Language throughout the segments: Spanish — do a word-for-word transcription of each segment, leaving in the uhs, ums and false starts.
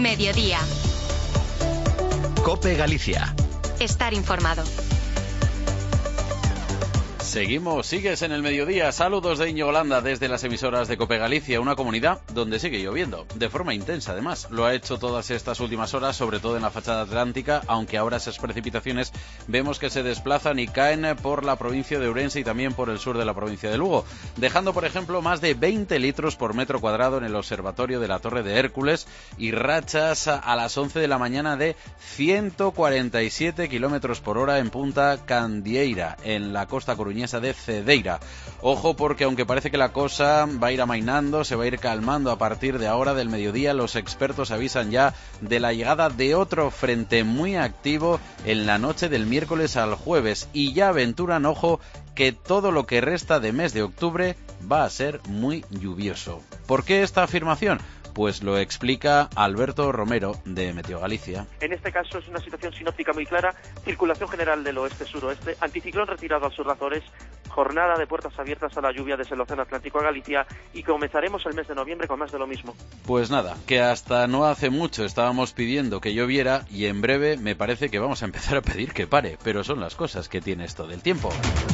Mediodía. COPE Galicia. Estar informado. Seguimos, sigues en el mediodía. Saludos de Íñigo Landa desde las emisoras de COPE Galicia, una comunidad donde sigue lloviendo, de forma intensa además. Lo ha hecho todas estas últimas horas, sobre todo en la fachada atlántica, aunque ahora esas precipitaciones vemos que se desplazan y caen por la provincia de Ourense y también por el sur de la provincia de Lugo, dejando por ejemplo más de veinte litros por metro cuadrado en el observatorio de la Torre de Hércules y rachas a las once de la mañana de ciento cuarenta y siete kilómetros por hora en Punta Candieira, en la costa coruñesa de Cedeira. Ojo, porque aunque parece que la cosa va a ir amainando, se va a ir calmando a partir de ahora del mediodía, los expertos avisan ya de la llegada de otro frente muy activo en la noche del miércoles al jueves y ya aventuran, ojo, que todo lo que resta de mes de octubre va a ser muy lluvioso. ¿Por qué esta afirmación? Pues lo explica Alberto Romero, de Meteo Galicia. En este caso es una situación sinóptica muy clara, circulación general del oeste-suroeste, anticiclón retirado al sur de Azores, jornada de puertas abiertas a la lluvia desde el Océano Atlántico a Galicia y comenzaremos el mes de noviembre con más de lo mismo. Pues nada, que hasta no hace mucho estábamos pidiendo que lloviera y en breve me parece que vamos a empezar a pedir que pare, pero son las cosas que tiene esto del tiempo.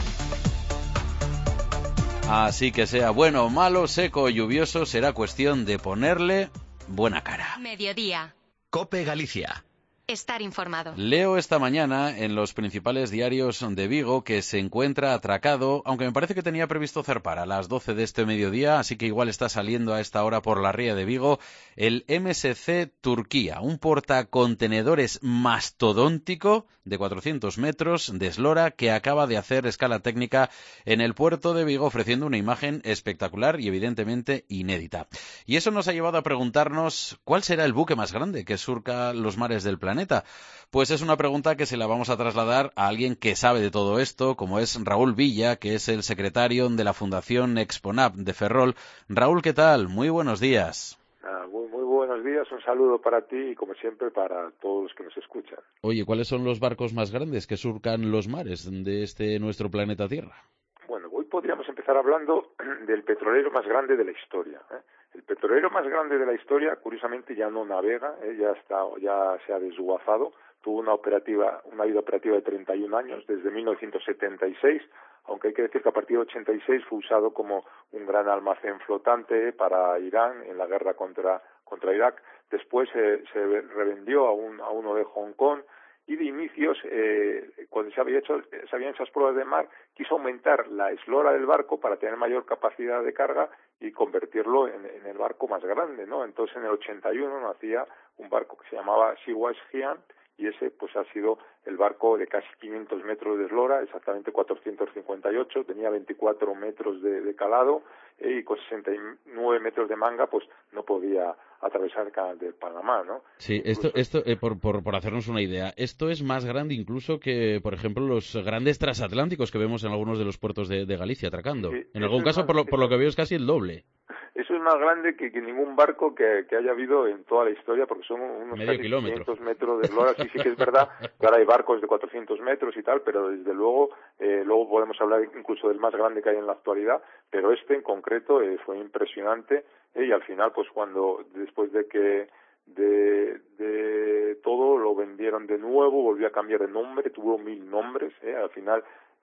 Así que sea bueno o malo, seco o lluvioso, será cuestión de ponerle buena cara. Mediodía. COPE Galicia. Estar informado. Leo esta mañana en los principales diarios de Vigo que se encuentra atracado, aunque me parece que tenía previsto zarpar a las doce de este mediodía, así que igual está saliendo a esta hora por la ría de Vigo, el M S C Turquía, un portacontenedores mastodóntico de cuatrocientos metros de eslora que acaba de hacer escala técnica en el puerto de Vigo, ofreciendo una imagen espectacular y evidentemente inédita. Y eso nos ha llevado a preguntarnos cuál será el buque más grande que surca los mares del planeta. Pues es una pregunta que se la vamos a trasladar a alguien que sabe de todo esto, como es Raúl Villa, que es el secretario de la Fundación Exponab de Ferrol. Raúl, ¿qué tal? Muy buenos días. Ah, muy, muy buenos días, un saludo para ti y como siempre para todos los que nos escuchan. Oye, ¿cuáles son los barcos más grandes que surcan los mares de este nuestro planeta Tierra? Bueno, hoy podríamos empezar hablando del petrolero más grande de la historia, ¿eh? El petrolero más grande de la historia, curiosamente, ya no navega, ¿eh? ya está, ya se ha desguazado. Tuvo una operativa, una vida operativa de treinta y un años, desde mil novecientos setenta y seis, aunque hay que decir que a partir de ochenta y seis fue usado como un gran almacén flotante para Irán en la guerra contra contra Irak. Después eh, se revendió a, un, a uno de Hong Kong. Y de inicios, eh, cuando se, había hecho, se habían hecho las pruebas de mar, quiso aumentar la eslora del barco para tener mayor capacidad de carga y convertirlo en, en el barco más grande, ¿no? Entonces, en el ochenta y uno nacía un barco que se llamaba Sea-Watch Giant, y ese pues ha sido el barco de casi quinientos metros de eslora, exactamente cuatrocientos cincuenta y ocho, tenía veinticuatro metros de, de calado eh, y con sesenta y nueve metros de manga pues no podía atravesar el canal de Panamá, ¿no? Sí, incluso... esto, esto eh, por, por, por hacernos una idea, esto es más grande incluso que, por ejemplo, los grandes transatlánticos que vemos en algunos de los puertos de, de Galicia atracando. Sí, en algún caso, más, por, lo, por lo que veo, es casi el doble. Eso es más grande que, que ningún barco que, que haya habido en toda la historia, porque son unos Medio casi kilómetro. quinientos metros de eslora. Sí, sí que es verdad que ahora hay barcos de cuatrocientos metros y tal, pero desde luego, eh, luego podemos hablar incluso del más grande que hay en la actualidad, pero este en concreto eh, fue impresionante eh, y al final, pues cuando, después de que de, de todo lo vendieron de nuevo, volvió a cambiar de nombre, tuvo mil nombres, eh, al final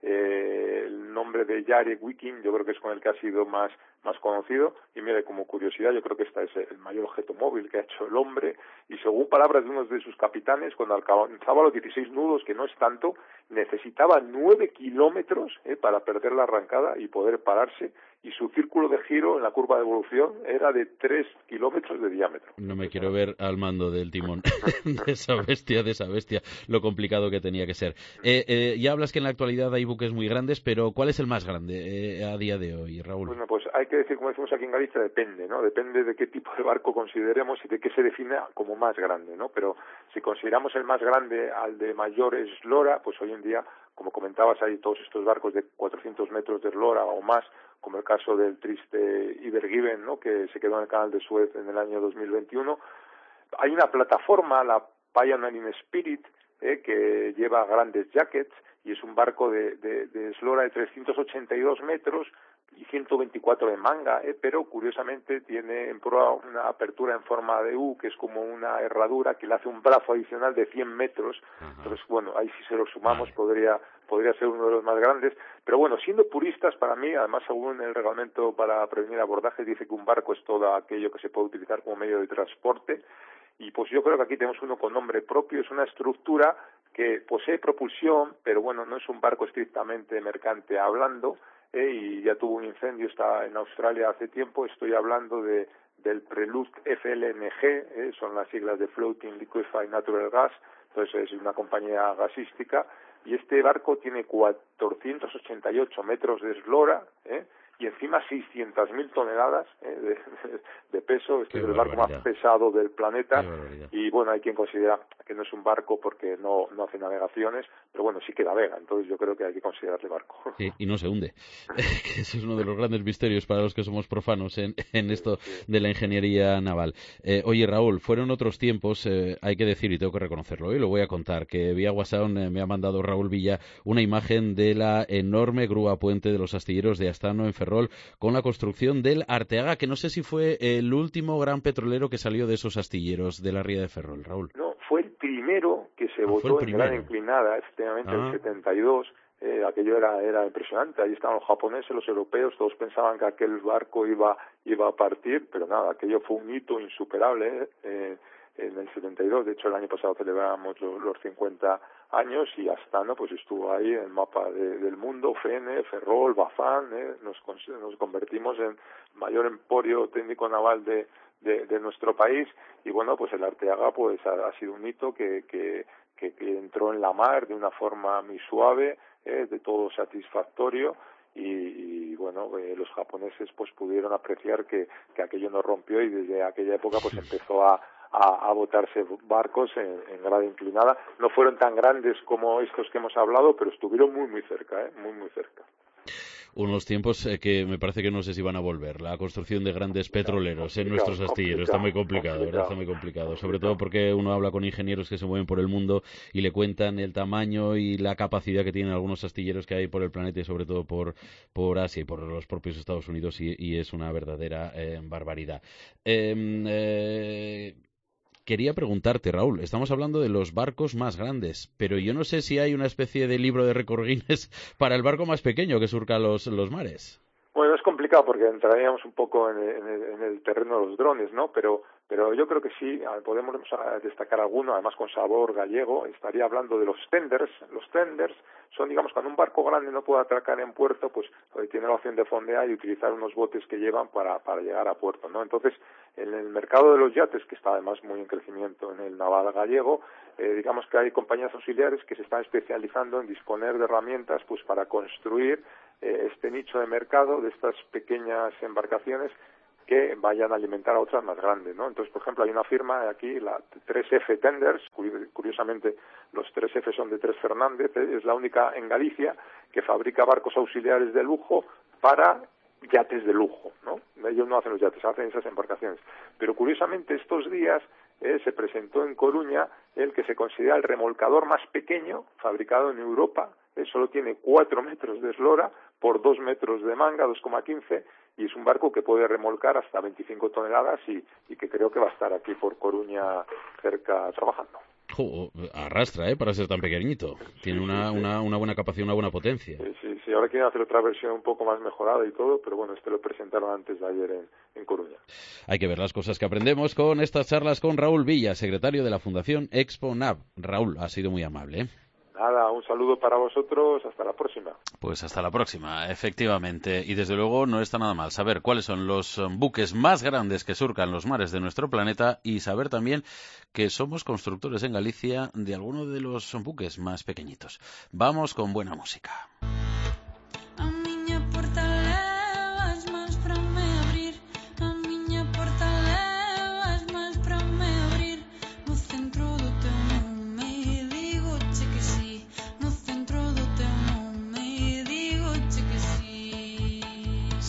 eh, el nombre de Jarek Viking yo creo que es con el que ha sido más más conocido, y mire, como curiosidad, yo creo que este es el mayor objeto móvil que ha hecho el hombre, y según palabras de uno de sus capitanes, cuando alcanzaba los dieciséis nudos, que no es tanto, necesitaba nueve kilómetros eh, para perder la arrancada y poder pararse, y su círculo de giro en la curva de evolución era de tres kilómetros de diámetro. No me quiero ver al mando del timón de esa bestia, de esa bestia, lo complicado que tenía que ser. Eh, eh, ya hablas que en la actualidad hay buques muy grandes, pero ¿cuál es el más grande eh, a día de hoy, Raúl? Bueno, pues hay que decir, como decimos aquí en Galicia, depende, ¿no? Depende de qué tipo de barco consideremos y de qué se define como más grande, ¿no? Pero si consideramos el más grande al de mayor eslora, pues hoy en día, como comentabas, hay todos estos barcos de cuatrocientos metros de eslora o más, como el caso del triste Ever Given, ¿no? Que se quedó en el canal de Suez en el año dos mil veintiuno. Hay una plataforma, la Pioneering Spirit, eh, que lleva grandes jackets y es un barco de, de, de eslora de trescientos ochenta y dos metros, y ciento veinticuatro de manga, ¿eh? Pero curiosamente tiene en proa una apertura en forma de U, que es como una herradura que le hace un brazo adicional de cien metros. Ajá. Entonces, bueno, ahí si se lo sumamos vale. podría podría ser uno de los más grandes. Pero bueno, siendo puristas, para mí, además según el reglamento para prevenir abordajes, dice que un barco es todo aquello que se puede utilizar como medio de transporte. Y pues yo creo que aquí tenemos uno con nombre propio, es una estructura que posee propulsión, pero bueno, no es un barco estrictamente mercante hablando, eh, y ya tuvo un incendio, está en Australia hace tiempo. Estoy hablando de del Prelude F L N G, eh, son las siglas de Floating Liquefied Natural Gas, entonces es una compañía gasística, y este barco tiene cuatrocientos ochenta y ocho metros de eslora, eh, y encima seiscientas mil toneladas eh, de, de, de peso. Este Qué es el barco barbaridad. más pesado del planeta, y bueno, hay quien considera que no es un barco porque no no hace navegaciones, pero bueno, sí que navega, entonces yo creo que hay que considerarle barco. Sí, y no se hunde. Ese es uno de los grandes misterios para los que somos profanos en, en esto de la ingeniería naval. Eh, oye, Raúl, fueron otros tiempos, eh, hay que decir, y tengo que reconocerlo, y lo voy a contar, que vía WhatsApp eh, me ha mandado Raúl Villa una imagen de la enorme grúa puente de los astilleros de Astano en Ferrol, con la construcción del Arteaga, que no sé si fue el último gran petrolero que salió de esos astilleros de la ría de Ferrol, Raúl. No, fue el primero que se ah, votó en gran inclinada, efectivamente, en ah. el setenta y dos. Eh, aquello era era impresionante. Ahí estaban los japoneses, los europeos, todos pensaban que aquel barco iba iba a partir, pero nada, aquello fue un hito insuperable eh, en el setenta y dos. De hecho, el año pasado celebramos los, los cincuenta años, y Astano pues estuvo ahí en el mapa de, del mundo. Fene, Ferrol, Bazán, eh, nos, nos convertimos en mayor emporio técnico naval de, de, de nuestro país, y bueno, pues el Arteaga pues ha, ha sido un hito que, que, que, que entró en la mar de una forma muy suave, eh, de todo satisfactorio, y, y bueno, eh, los japoneses pues pudieron apreciar que, que aquello no rompió, y desde aquella época pues empezó a A, a botarse barcos en, en grada inclinada. No fueron tan grandes como estos que hemos hablado, pero estuvieron muy muy cerca, ¿eh? muy muy cerca. Unos tiempos eh, que me parece que no sé si van a volver. La construcción de grandes petroleros en nuestros astilleros está muy complicado, ¿verdad? Está muy complicado. Sobre todo porque uno habla con ingenieros que se mueven por el mundo y le cuentan el tamaño y la capacidad que tienen algunos astilleros que hay por el planeta, y sobre todo por, por Asia y por los propios Estados Unidos, y, y es una verdadera eh, barbaridad. Eh, eh, Quería preguntarte, Raúl, estamos hablando de los barcos más grandes, pero yo no sé si hay una especie de libro de récord Guinness para el barco más pequeño que surca los, los mares. Bueno, es complicado porque entraríamos un poco en el, en el, en el terreno de los drones, ¿no? Pero pero yo creo que sí, podemos destacar alguno, además con sabor gallego. Estaría hablando de los tenders. Los tenders son, digamos, cuando un barco grande no puede atracar en puerto, pues tiene la opción de fondear y utilizar unos botes que llevan para para llegar a puerto, ¿no? Entonces, en el mercado de los yates, que está además muy en crecimiento en el naval gallego, eh, digamos que hay compañías auxiliares que se están especializando en disponer de herramientas pues para construir eh, este nicho de mercado de estas pequeñas embarcaciones que vayan a alimentar a otras más grandes, ¿no? Entonces, por ejemplo, hay una firma aquí, la tres F Tenders, curiosamente los tres F son de Tres Fernández, ¿eh? Es la única en Galicia que fabrica barcos auxiliares de lujo para yates de lujo, ¿no? Ellos no hacen los yates, hacen esas embarcaciones. Pero curiosamente estos días eh, se presentó en Coruña el que se considera el remolcador más pequeño fabricado en Europa. Eh, solo tiene cuatro metros de eslora por dos metros de manga, dos coma quince, y es un barco que puede remolcar hasta veinticinco toneladas y, y que creo que va a estar aquí por Coruña cerca trabajando. Oh, arrastra, ¿eh? Para ser tan pequeñito. Tiene sí, una, sí, sí. Una, una buena capacidad, una buena potencia. Sí, sí, sí. Ahora quieren hacer otra versión un poco más mejorada y todo, pero bueno, este lo presentaron antes de ayer en, en Coruña. Hay que ver las cosas que aprendemos con estas charlas con Raúl Villa, secretario de la Fundación Expo Nav. Raúl, ha sido muy amable, ¿eh? Nada, un saludo para vosotros, hasta la próxima. Pues hasta la próxima, efectivamente. Y desde luego no está nada mal saber cuáles son los buques más grandes que surcan los mares de nuestro planeta, y saber también que somos constructores en Galicia de algunos de los buques más pequeñitos. Vamos con buena música.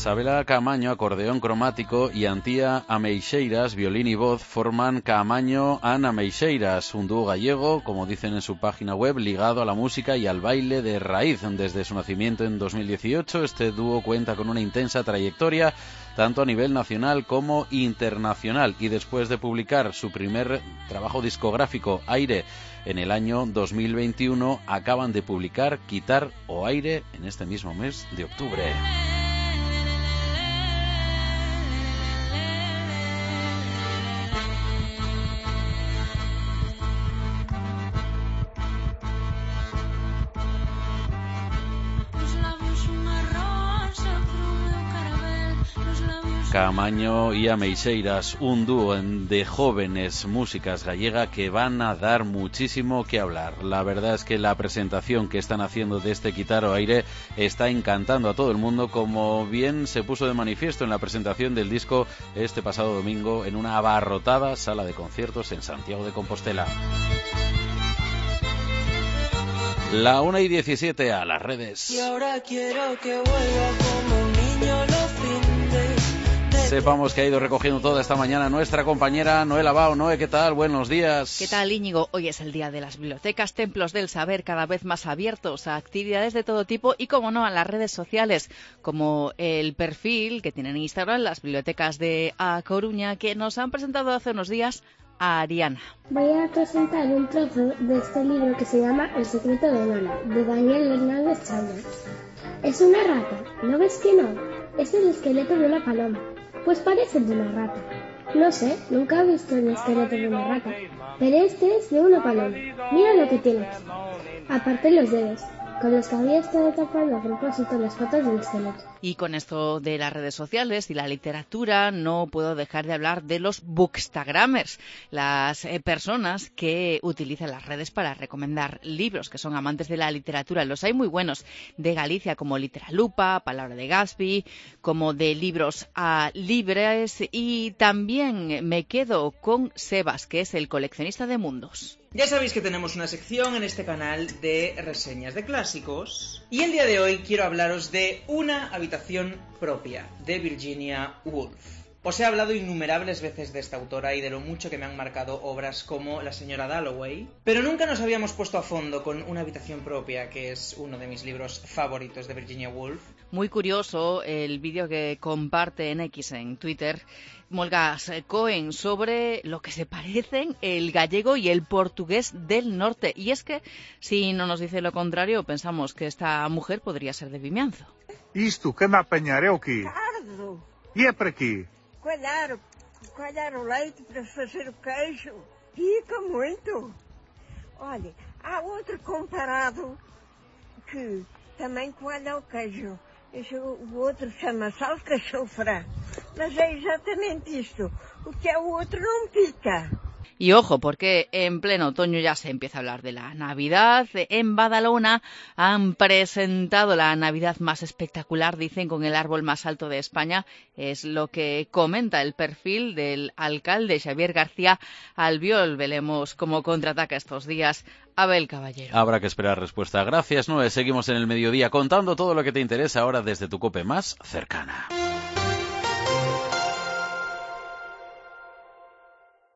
Sabela Caamaño, acordeón cromático, y Antía Ameixeiras, violín y voz, forman Caamaño and Ameixeiras, un dúo gallego, como dicen en su página web, ligado a la música y al baile de raíz. Desde su nacimiento en dos mil dieciocho, este dúo cuenta con una intensa trayectoria, tanto a nivel nacional como internacional, y después de publicar su primer trabajo discográfico, Aire, en el año dos mil veintiuno, acaban de publicar Quitar o Aire en este mismo mes de octubre. Caamaño y Ameixeiras, un dúo de jóvenes músicas gallega que van a dar muchísimo que hablar. La verdad es que la presentación que están haciendo de este Quitar o Aire está encantando a todo el mundo, como bien se puso de manifiesto en la presentación del disco este pasado domingo en una abarrotada sala de conciertos en Santiago de Compostela. La una y diecisiete a las redes. Y ahora quiero que vuelva como un niño los findes. Sepamos que ha ido recogiendo toda esta mañana nuestra compañera Noel Abao. Noé, ¿qué tal? Buenos días. ¿Qué tal, Íñigo? Hoy es el día de las bibliotecas, templos del saber cada vez más abiertos a actividades de todo tipo y, como no, a las redes sociales, como el perfil que tienen en Instagram las bibliotecas de A Coruña, que nos han presentado hace unos días a Ariana. Voy a presentar un trozo de este libro que se llama El secreto de Lola, de Daniel Hernández Chávez. Es una rata, ¿no ves que no? Es el esqueleto de una paloma. Pues parece de una rata. No sé, nunca he visto el esqueleto de una rata, pero este es de una paloma. Mira lo que tiene aquí. Aparte los dedos, con los que había estado tapando a propósito las patas del esqueleto. Y con esto de las redes sociales y la literatura, no puedo dejar de hablar de los bookstagrammers, las eh, personas que utilizan las redes para recomendar libros, que son amantes de la literatura. Los hay muy buenos de Galicia, como Literalupa, Palabra de Gatsby, como de libros a libres, y también me quedo con Sebas, que es el coleccionista de mundos. Ya sabéis que tenemos una sección en este canal de reseñas de clásicos, y el día de hoy quiero hablaros de Una habitación propia, de Virginia Woolf. Os he hablado innumerables veces de esta autora y de lo mucho que me han marcado obras como La señora Dalloway, pero nunca nos habíamos puesto a fondo con Una habitación propia, que es uno de mis libros favoritos de Virginia Woolf. Muy curioso el vídeo que comparte en X, en Twitter, Molgas Cohen, sobre lo que se parecen el gallego y el portugués del norte. Y es que, si no nos dice lo contrario, pensamos que esta mujer podría ser de Vimianzo. Isto que me apanharé o quê? Cardo. E é para quê? Coalhar, coalhar o leite para fazer o queijo. Fica muito. Olha, há outro comparado que também coalha o queijo. Esse, o outro chama-se alcachofra. Mas é exatamente isto. O que é o outro não pica. Y ojo, porque en pleno otoño ya se empieza a hablar de la Navidad. En Badalona han presentado la Navidad más espectacular, dicen, con el árbol más alto de España. Es lo que comenta el perfil del alcalde Xavier García Albiol. Veremos cómo contraataca estos días Abel Caballero. Habrá que esperar respuesta. Gracias, Noé. Seguimos en el mediodía contando todo lo que te interesa ahora desde tu COPE más cercana.